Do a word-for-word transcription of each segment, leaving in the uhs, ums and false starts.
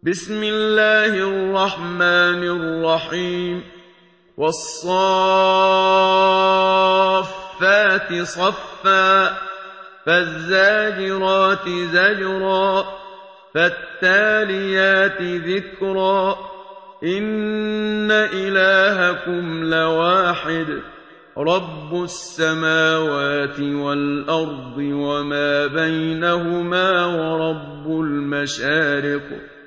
بسم الله الرحمن الرحيم والصافات صفا فالزاجرات زجرا فالتاليات ذكرا إن إلهكم لواحد رب السماوات والأرض وما بينهما ورب المشارق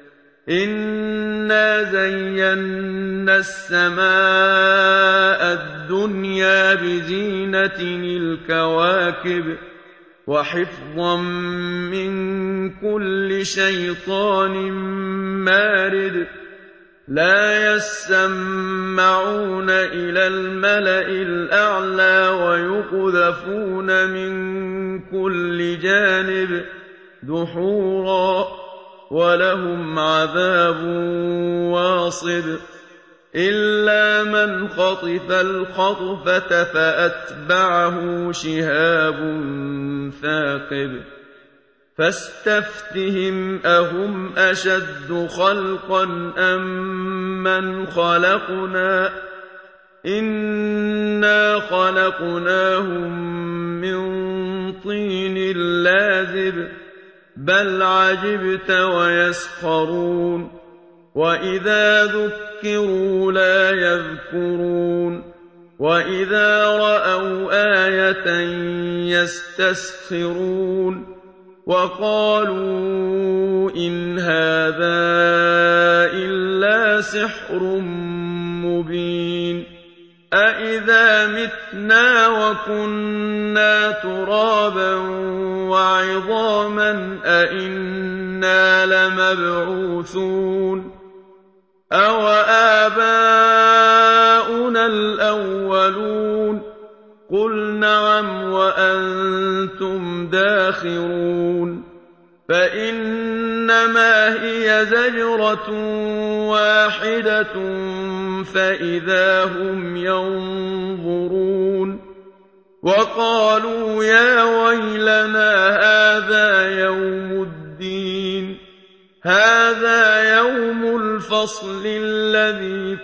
إنا زينا السماء الدنيا بزينة الكواكب وحفظا من كل شيطان مارد لا يسمعون إلى الملأ الأعلى ويقذفون من كل جانب دحورا ولهم عذاب واصب إلا من خطف الخطفة فأتبعه شهاب ثاقب فاستفتهم أهم أشد خلقا أم من خلقنا إنا خلقناهم من طين لازب بل عجبت ويسخرون وإذا ذكروا لا يذكرون وإذا رأوا آية يستسخرون وقالوا إن هذا إلا سحر مبين أإذا متنا وكنا ترابا وعظاما أإنا لمبعوثون أو آباؤنا الأولون قل نعم وأنتم داخرون فإنما هي زجرة واحدة فإذا هم ينظرون وقالوا يا ويلنا هذا يوم الدين هذا يوم الفصل الذي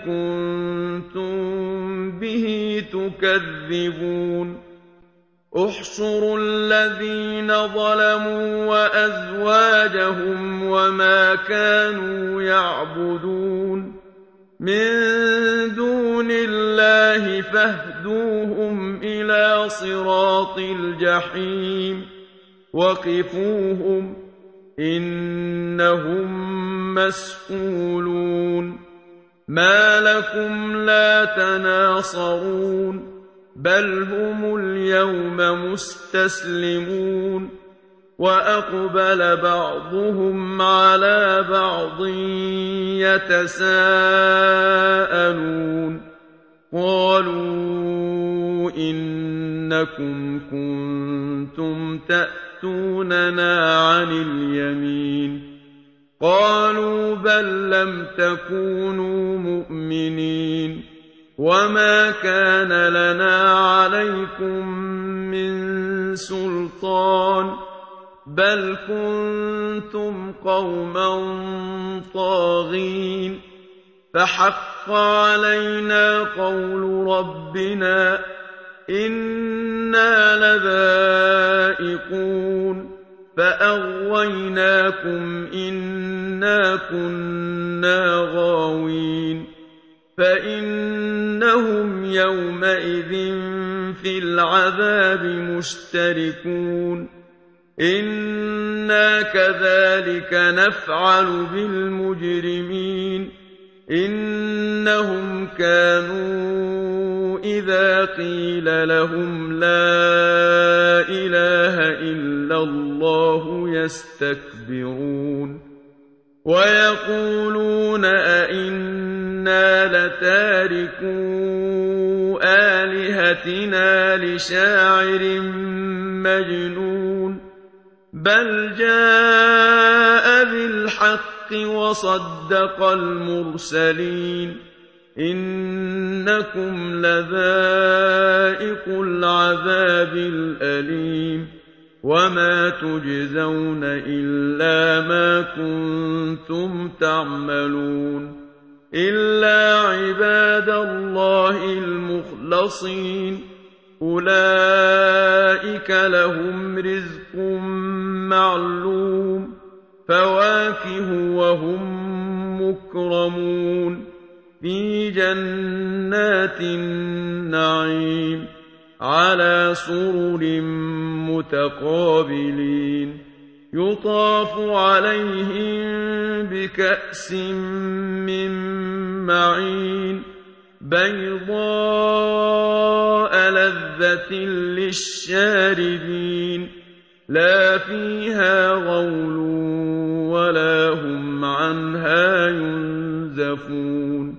كنتم به تكذبون احشروا الذين ظلموا وأزواجهم وما كانوا يعبدون من دون الله فاهدوهم إلى صراط الجحيم وقفوهم إنهم مسئولون ما لكم لا تناصرون بل هم اليوم مستسلمون وأقبل بعضهم على بعض يتساءلون قالوا إنكم كنتم تأتوننا عن اليمين قالوا بل لم تكونوا مؤمنين وما كان لنا عليكم من سلطان بل كنتم قوما طاغين فحق علينا قول ربنا إنا لذائقون فأغويناكم إنا كنا غاوين فإنهم يومئذ في العذاب مشتركون إنا كذلك نفعل بالمجرمين إنهم كانوا إذا قيل لهم لا إله إلا الله يستكبرون ويقولون أئنا لتاركو آلهتنا لشاعر مجنون بل جاء بالحق وصدق المرسلين إنكم لذائقو العذاب الأليم وما تجزون إلا ما كنتم تعملون إلا عباد الله المخلصين أولئك لهم رزق معلوم فواكه وهم مكرمون في جنات النعيم على سرر متقابلين يطاف عليهم بكأس من معين بيضاء لذة للشاربين لا فيها غول ولا هم عنها ينزفون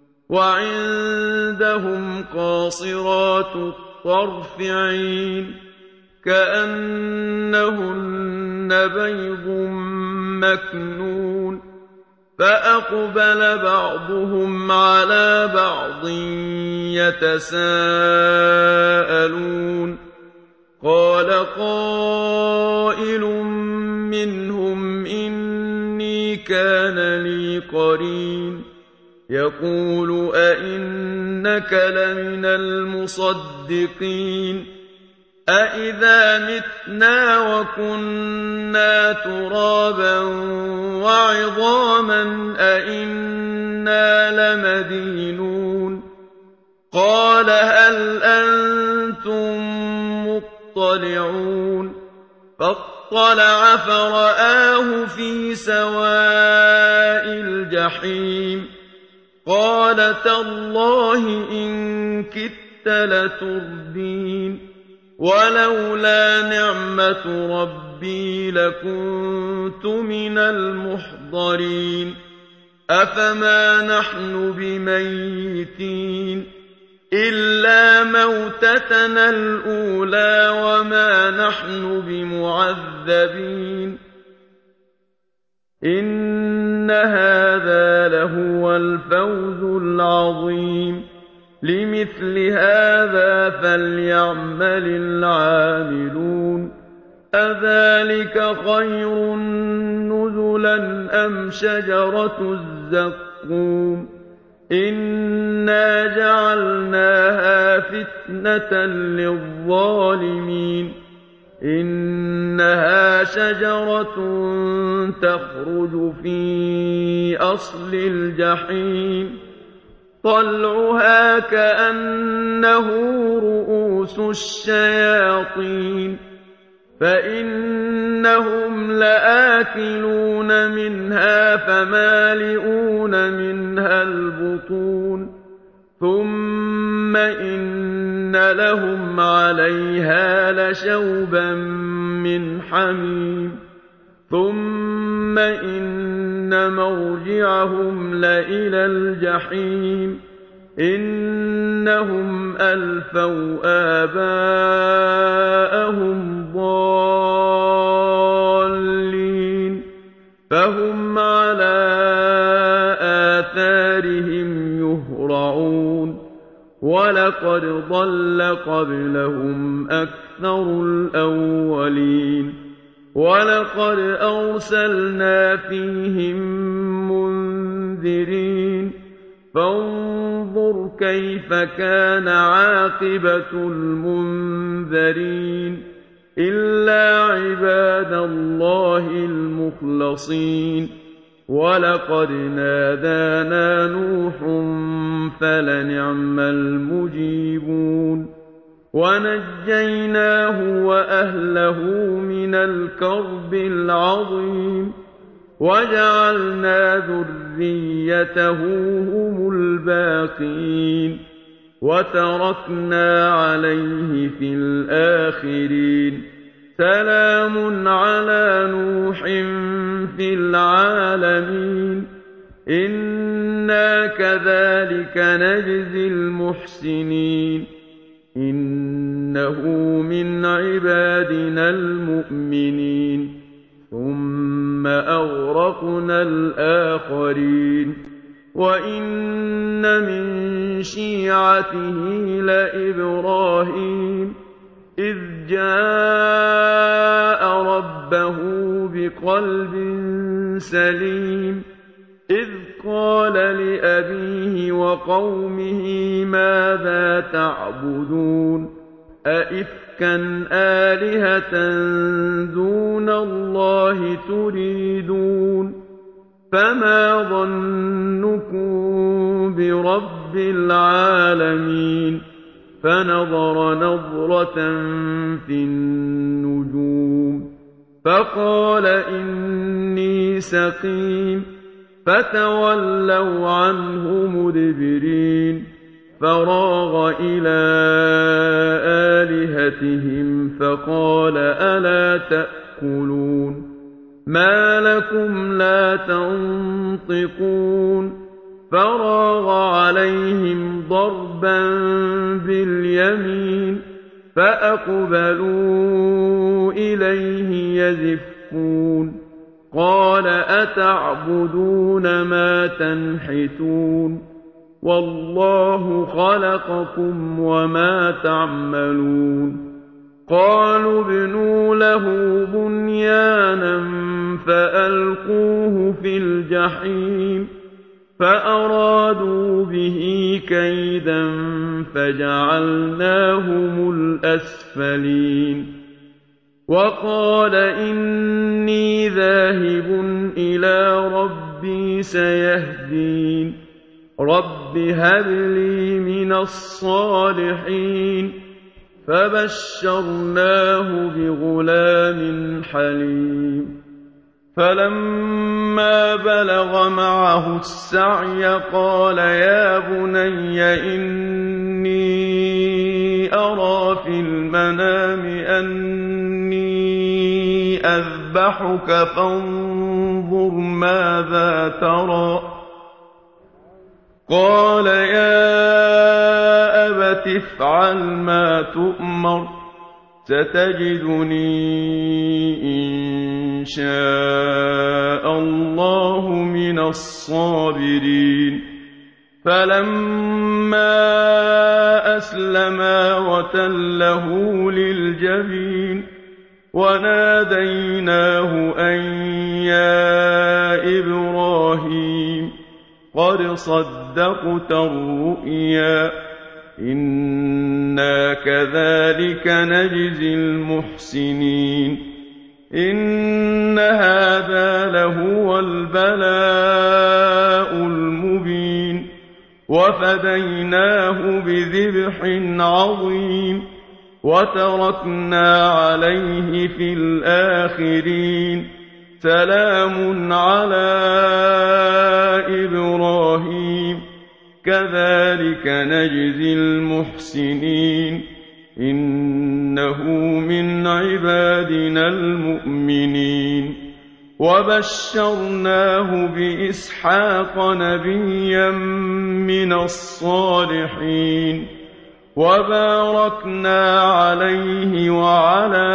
وعندهم قاصرات الطرف عين كأنهن بيض مكنون فأقبل بعضهم على بعض يتساءلون قال قائل منهم إني كان لي قرين يقول أئنك لمن المصدقين أئذا متنا وكنا ترابا وعظاما أئنا لمدينون قال هل أنتم مطلعون فاطلع فرآه في سواء الجحيم قال تالله إن كدت لتردين ولولا نعمة ربي لكنت من المحضرين أفما نحن بميتين إلا موتتنا الأولى وما نحن بمعذبين إن هذا لهو الفوز العظيم لمثل هذا فليعمل العاملون أذلك خير نزلا أم شجرة الزقوم إنا جعلناها فتنة للظالمين إنها شجرة تخرج في أصل الجحيم طلعها كأنه رؤوس الشياطين فإنهم لآكلون منها فمالئون منها البطون ثم إن لهم عليها لشوبا من حميم ثم إن مرجعهم لإلى الجحيم إنهم ألفوا آباءهم ضالين فهم على آثارهم يهرعون ولقد ضل قبلهم أكثر الأولين ولقد أرسلنا فيهم منذرين فانظر كيف كان عاقبة المنذرين إلا عباد الله المخلصين ولقد نادانا نوح فلنعم المجيبون ونجيناه وأهله من الكرب العظيم وجعلنا ذريته هم الباقين وتركنا عليه في الآخرين سلام على نوح في العالمين إنا كذلك نجزي المحسنين إنه من عبادنا المؤمنين ثم أغرقنا الآخرين وإن من شيعته لإبراهيم إذ جاء ربه بقلب سليم إذ قال لأبيه وقومه ماذا تعبدون أئفكا آلهة دون الله تريدون فما ظنكم برب العالمين فنظر نظرة في النجوم فقال إني سقيم فتولوا عنه مدبرين فراغ إلى آلهتهم فقال ألا تأكلون ما لكم لا تنطقون فراغ عليهم ضربا باليمين فأقبلوا إليه يزفون قال أتعبدون ما تنحتون والله خلقكم وما تعملون قالوا ابنوا له بنيانا فألقوه في الجحيم فأرادوا به كيدا فجعلناهم الأسفلين وقال إني ذاهب إلى ربي سيهدين رب هب لي من الصالحين فبشرناه بغلام حليم فلما بلغ معه السعي قال يا بني إني أرى في المنام أني أذبحك فانظر ماذا ترى قال يا أبت افعل ما تؤمر ستجدني إن شاء الله من الصابرين فلما أسلما وتله للجبين وناديناه أن يا إبراهيم قد صدقت الرؤيا إنا كذلك نجزي المحسنين إن هذا لهو البلاء المبين وفديناه بذبح عظيم وتركنا عليه في الآخرين سلام على إبراهيم كذلك نجزي المحسنين إنه من عبادنا المؤمنين وبشرناه بإسحاق نبيا من الصالحين وباركنا عليه وعلى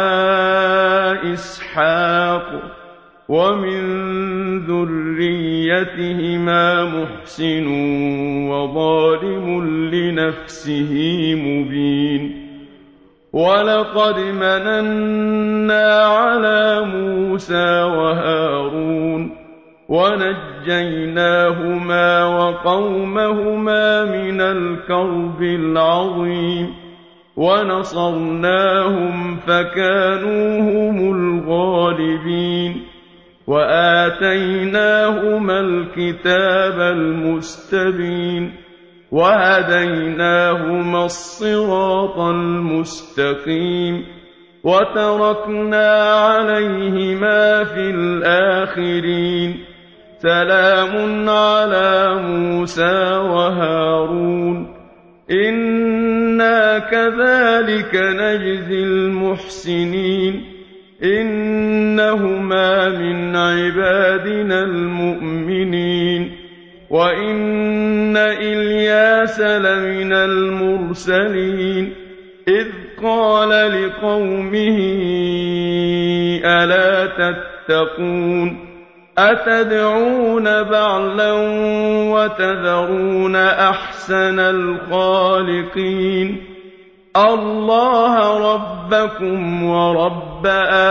إسحاق ومن ذريتهما محسن وظالم لنفسه مبين ولقد مننا على موسى وهارون ونجيناهما وقومهما من الكرب العظيم ونصرناهم فكانوا هم الغالبين وآتيناهما الكتاب المستبين وهديناهما الصراط المستقيم وتركنا عليهما في الآخرين سلام على موسى وهارون إنا كذلك نجزي المحسنين إنهما من عبادنا المؤمنين وإن إلياس لمن المرسلين إذ قال لقومه ألا تتقون أتدعون بعلا وتذرون أحسن الخالقين اللَّهَ رَبَّكُمْ وَرَبَّ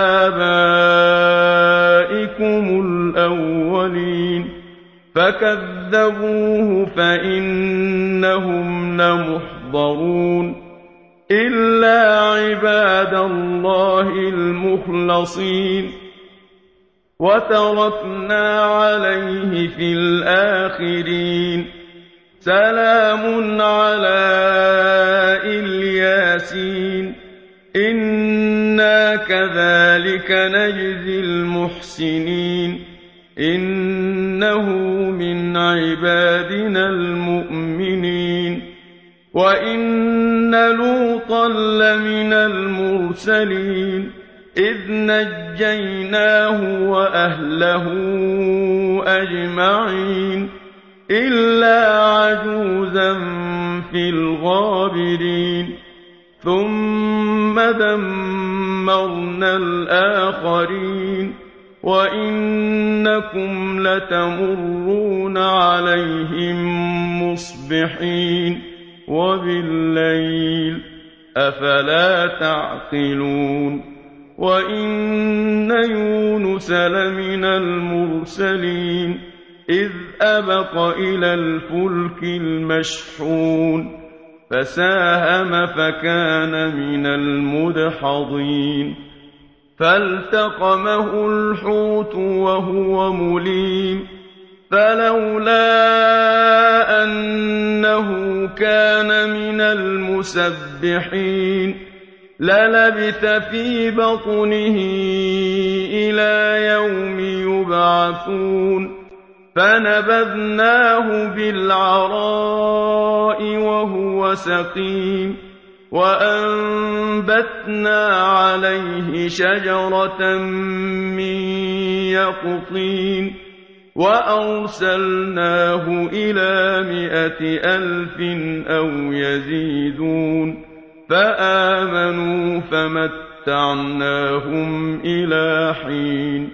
آبَائِكُمُ الْأَوَّلِينَ فَكَذَّبُوهُ فَإِنَّهُمْ لَمُحْضَرُونَ إِلَّا عِبَادَ اللَّهِ الْمُخْلَصِينَ وَتَرَكْنَا عَلَيْهِ فِي الْآخِرِينَ سَلَامٌ عَلَىٰ إِلْيَاسِينَ إِنَّا كَذَٰلِكَ نَجْزِي الْمُحْسِنِينَ إِنَّهُ مِنْ عِبَادِنَا الْمُؤْمِنِينَ وَإِنَّ لُوطًا لَّمِنَ الْمُرْسَلِينَ إِذْ نَجَّيْنَاهُ وَأَهْلَهُ أَجْمَعِينَ إِلَّا عَجُوزًا فِي الْغَابِرِينَ ثُمَّ دَمَّرْنَا الْآخَرِينَ وَإِنَّكُمْ لَتَمُرُّونَ عَلَيْهِم مُّصْبِحِينَ وَبِاللَّيْلِ ۗ أَفَلَا تَعْقِلُونَ وَإِنَّ يُونُسَ لَمِنَ الْمُرْسَلِينَ إِذْ أَبَقَ إِلَى الْفُلْكِ الْمَشْحُونِ فَسَاهَمَ فَكَانَ مِنَ الْمُدْحَضِينَ فَالْتَقَمَهُ الْحُوتُ وَهُوَ مُلِيمٌ فَلَوْلَا أَنَّهُ كَانَ مِنَ الْمُسَبِّحِينَ لَلَبِثَ فِي بَطْنِهِ إِلَىٰ يَوْمِ يُبْعَثُونَ فَنَبَذْنَاهُ بِالْعَرَاءِ وَهُوَ سَقِيمٌ وَأَنبَتْنَا عَلَيْهِ شَجَرَةً مِّن يَقْطِينٍ وَأَرْسَلْنَاهُ إِلَىٰ مِائَةِ أَلْفٍ أَوْ يَزِيدُونَ فَآمَنُوا فَمَتَّعْنَاهُمْ إِلَىٰ حِينٍ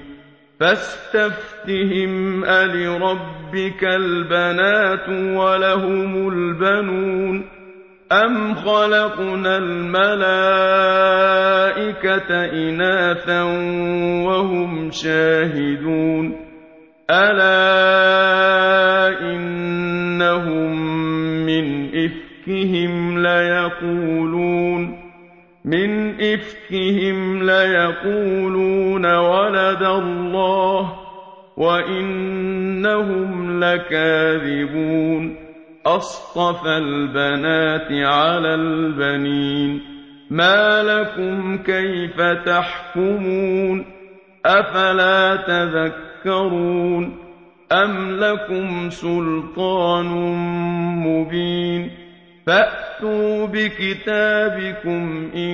فَاسْتَفْتِهِمْ أَلِرَبِّكَ الْبَنَاتُ وَلَهُمُ الْبَنُونَ أَمْ خَلَقْنَا الْمَلَائِكَةَ إِنَاثًا وَهُمْ شَاهِدُونَ أَلَا إِنَّهُم مِّنْ إِفْكِهِمْ لَيَقُولُونَ مِنْ إِفْكِهِمْ لَيَقُولُونَ وَلَدَ اللَّهُ وَإِنَّهُمْ لَكَاذِبُونَ أَصْطَفَى الْبَنَاتِ عَلَى الْبَنِينَ مَا لَكُمْ كَيْفَ تَحْكُمُونَ أَفَلَا تَذَكَّرُونَ أَمْ لَكُمْ سُلْطَانٌ مُّبِينٌ فَأْتُوا بِكِتَابِكُمْ إِن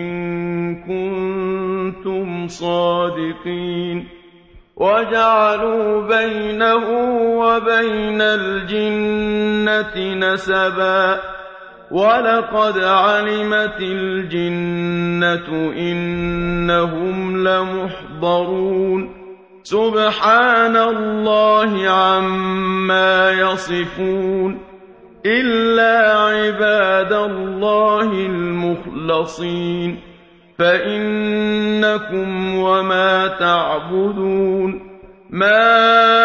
كُنتُمْ صَادِقِينَ وَجَعَلُوا بَيْنَهُ وَبَيْنَ الْجِنَّةِ نَسَبًا وَلَقَدْ عَلِمَتِ الْجِنَّةُ إِنَّهُمْ لَمُحْضَرُونَ سُبْحَانَ اللَّهِ عَمَّا يَصِفُونَ إِلَّا عِبَادَ اللَّهِ الْمُخْلَصِينَ فَإِنَّكُمْ وَمَا تَعْبُدُونَ مَا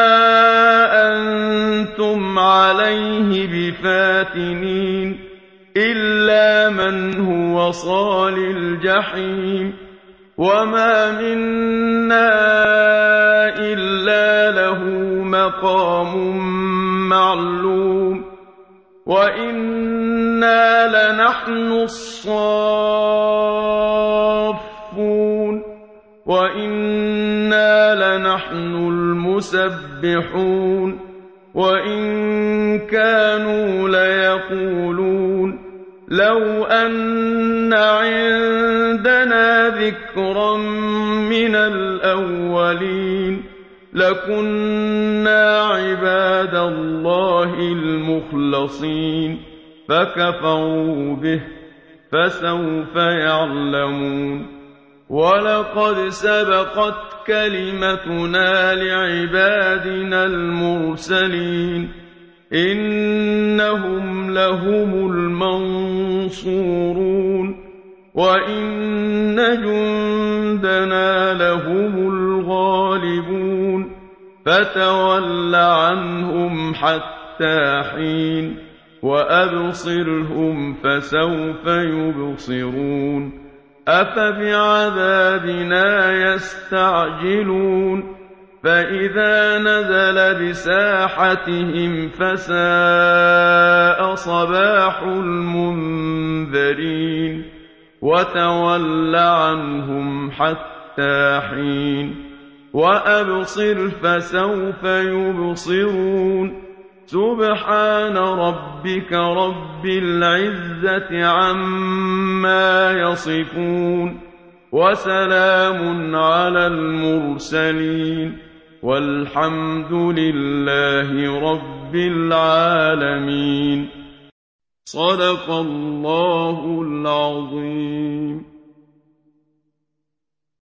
أَنتُمْ عَلَيْهِ بِفَاتِنِينَ إِلَّا مَنْ هُوَ صَالِ الْجَحِيمِ وَمَا مِنَّا إِلَّا لَهُ مَقَامٌ مَّعْلُومٌ وَإِنَّا لَنَحْنُ الصَّافُّونَ وَإِنَّا لَنَحْنُ الْمُسَبِّحُونَ وَإِن كَانُوا لَيَقُولُونَ لَوْ أَنَّ عِندَنَا ذِكْرًا مِّنَ الْأَوَّلِينَ لَكُنَّا عِبَادَ اللَّهِ الْمُخْلَصِينَ فَكَفَرُوا بِهِ فَسَوْفَ يَعْلَمُونَ وَلَقَدْ سَبَقَتْ كَلِمَتُنَا لِعِبَادِنَا الْمُرْسَلِينَ إِنَّهُمْ لَهُمُ الْمَنصُورُونَ وَإِنَّ جُندَنَا لَهُمُ الْغَالِبُونَ فَتَوَلَّ عَنْهُمْ حَتَّىٰ حِينٍ وَأَبْصِرْهُمْ فَسَوْفَ يُبْصِرُونَ أَفَبِعَذَابِنَا يَسْتَعْجِلُونَ فَإِذَا نَزَلَ بِسَاحَتِهِمْ فَسَاءَ صَبَاحُ الْمُنذَرِينَ وَتَوَلَّ عَنْهُمْ حَتَّىٰ حِينٍ وَأَبْصِرْ فَسَوْفَ يُبْصِرُونَ سُبْحَانَ رَبِّكَ رَبِّ الْعِزَّةِ عَمَّا يَصِفُونَ وَسَلَامٌ عَلَى الْمُرْسَلِينَ وَالْحَمْدُ لِلَّهِ رَبِّ الْعَالَمِينَ صدق الله العظيم.